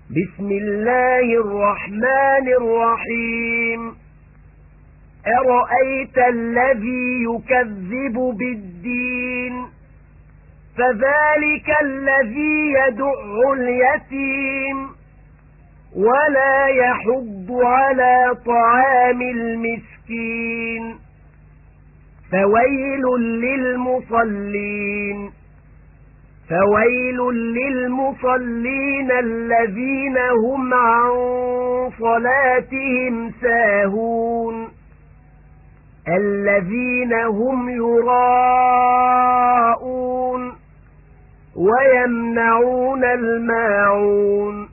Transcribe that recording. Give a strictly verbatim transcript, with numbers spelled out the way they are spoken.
بسم الله الرحمن الرحيم أرأيت الذي يكذب بالدين فذلك الذي يدع اليتيم ولا يحض على طعام المسكين فويل للمصلين فويل للمصلين الذين هم عن صلاتهم ساهون الذين هم يراءون ويمنعون الماعون